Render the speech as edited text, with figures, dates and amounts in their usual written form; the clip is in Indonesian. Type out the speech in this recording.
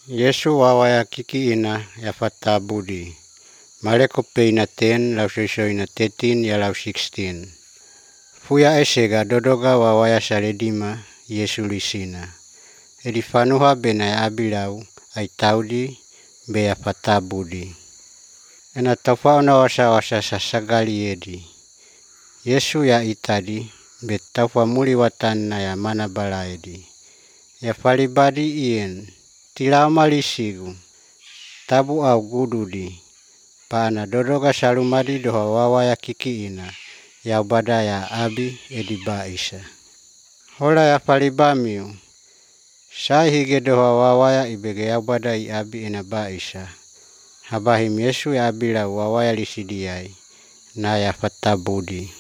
Yesu wawaya kikiina ya fatabudi. Mareko peina 10 lau soisoina 13 ya lau 16. Fuya esega dodoga wawaya saledima Yesu lisina. Edi fanuha bena ya abilau ai taudi be ya fatabudi. Ena taufauna wasa sasagali edi. Yesu ya itadi be taufa muli watanna ya mana bala edi. Ya falibadi ien. Tilau malisigu, tabu au gududi, pana dodoga salumadi doha wawaya kikiina, ya badaya abi edi baisa. Hola ya falibamiu, sai hige doha wawaya ibege ya badai abi ena baisa. Habahim Yesu ya abila wawaya lisidiai, na ya fatabudi.